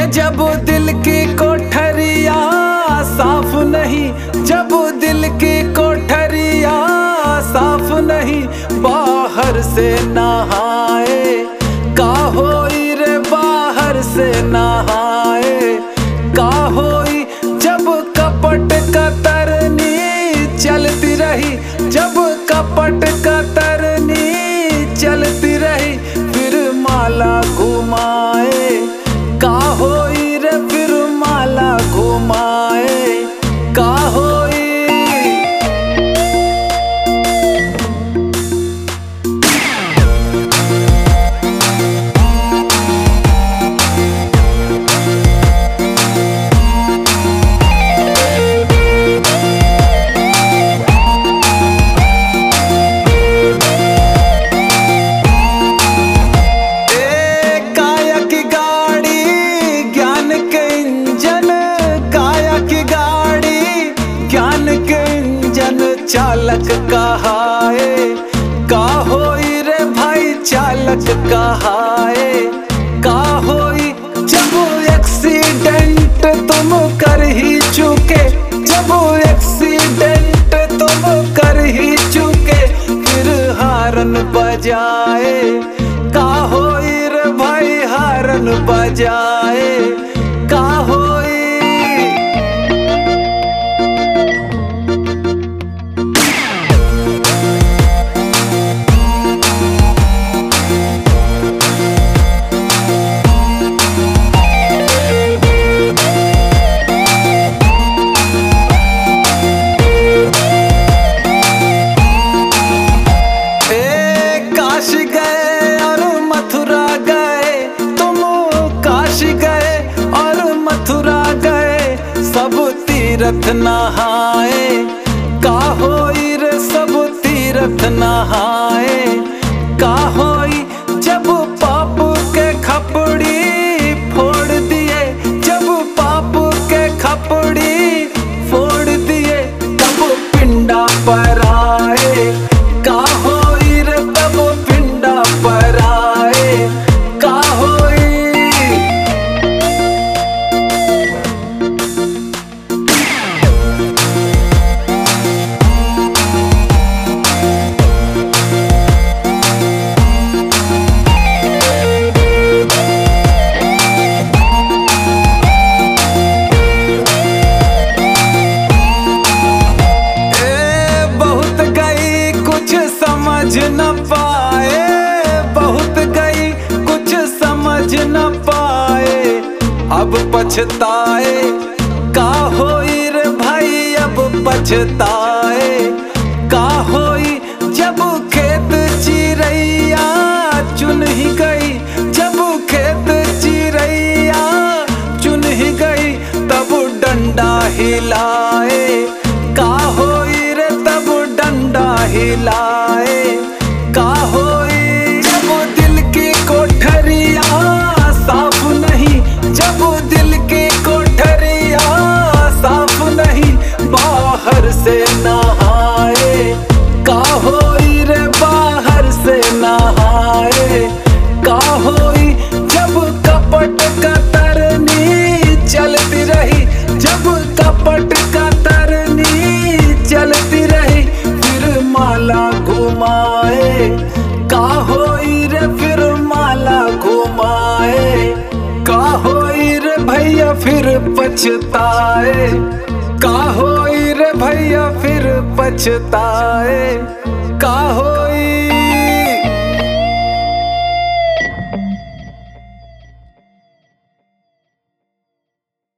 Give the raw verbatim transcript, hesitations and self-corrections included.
जब दिल की कोठरिया साफ नहीं, जब दिल की कोठरिया साफ नहीं, बाहर से नहाए का होई रे, बाहर से नहाए का होई। जब कपट कतरनी चलती रही, जब कपट कतरनी चलती रही, फिर माला घुमाए का होई रे, फिर माला घुमाए का होई। चालक कहाए का होई रे भाई, चालक कहाए का होई। जब एक्सीडेंट तुम कर ही चुके, जब एक्सीडेंट तुम कर ही चुके, फिर हारन बजाए का होई रे भाई, हारन बजाए का होई। सब तीरथ नहाए का होई रे, सब तीरथ नहाए का होई। जब पाप के खपड़ी फोड़ दिए, जब पाप के खपड़ी फोड़ दिए, तब पिंडा पर आए का होई रे, तब पिंडा पर आए का होई। समझ न पाए, बहुत गई कुछ समझ न पाए, अब पछताए का होई रे भाई, अब पछताए का होई। जब खेत चिरैया चुन ही गई, जब खेत चिरैया चुन ही गई, तब डंडा हिलाए का होई रे, तब डंडा हिलाए का होई। जब दिल की कोठरिया साफ नहीं, जब दिल की कोठरिया साफ नहीं, बाहर से नहाए का होई रे, बाहर से नहाए का होई। जब कपट कतरनी चलती रही, जब कपट कतरनी चलती रही, फिर माला घुमाए का होई रे, फिर माला घुमाए का होई रे भैया, फिर पछताए का होई रे भैया, फिर पछताए का हो।